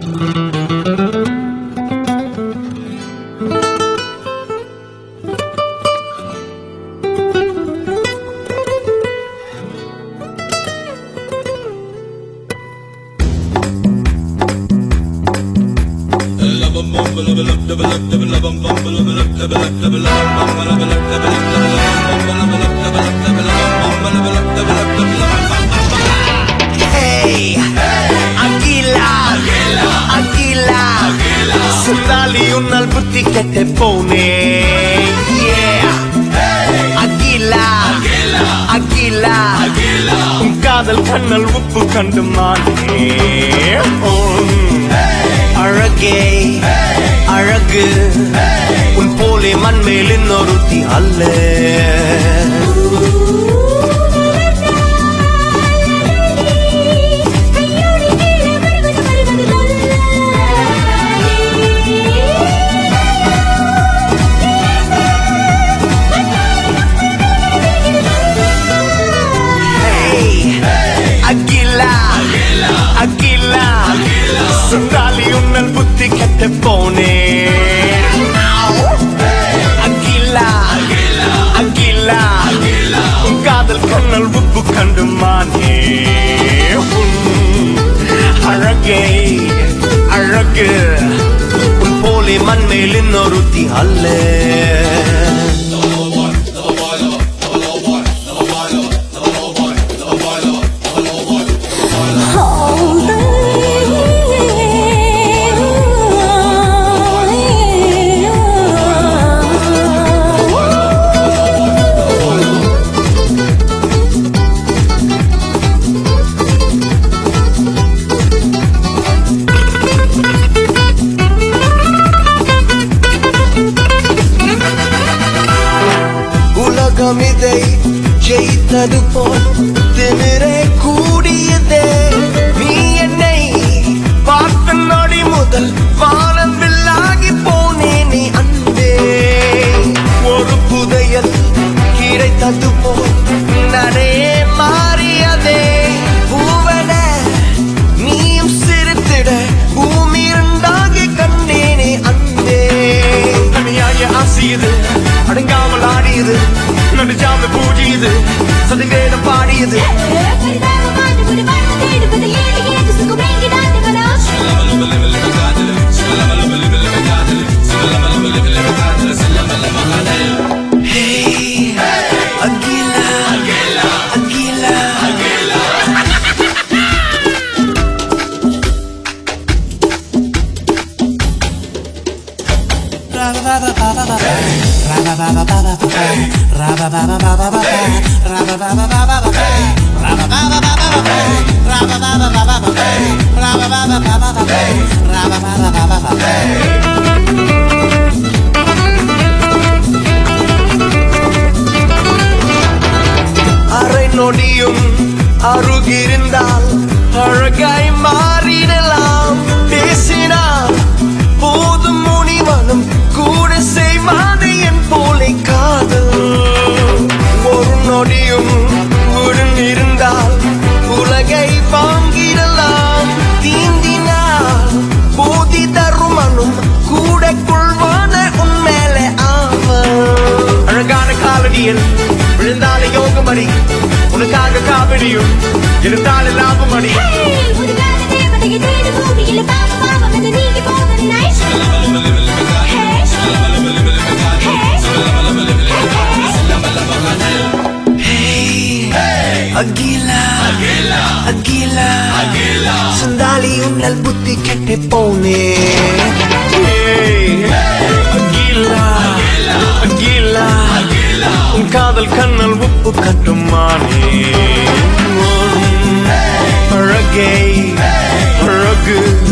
Al butti che te pone, yeah. Aguila, Aguila, un kadal kannal uppu kandu maane. Arage, aragu, un pole man mel innoruthi alle. Aguila, sandali unnal butti kette pone. Aguila, Aguila, un kadal kannal uppu kandu maane. Arage, aragu, un pole man mel innoruthi alle. Ulamidai jeyitadu pol tinire koodiyade nee ennai paartha nodi mudal vaanam villagi ponene ande oru pudayal kidaitadu pol nade maariyade poovana neeyum sirithida bhoomi irundagi kandene ande aniyaya asiyadu அடங்காமல் ஆடியது நடுஜாம பூஜியது சதுவேதம் பாடியது அரை நொடியும் அருகிருந்தால் அழகாய் மாறிடலாம் பேசினால் போதும் முனிவனும் கூட செய்வாது என் போலை காதல் ஒரு நொடியும் உடன் இருந்தால் உலகை வாங்கிடலாம் தீந்தினால் போதி தருமனும் கூட கொள்வான உன்மேலே ஆவல் அழகான காலடியில் விழுந்தால யோகமணி உனக்காக காவடியும் இருந்தால லாபமணி Aguila, Aguila, sandali unnal butti kette pone. Aguila, Aguila, un kadal kannal uppu kattu maane. Arage, aragu.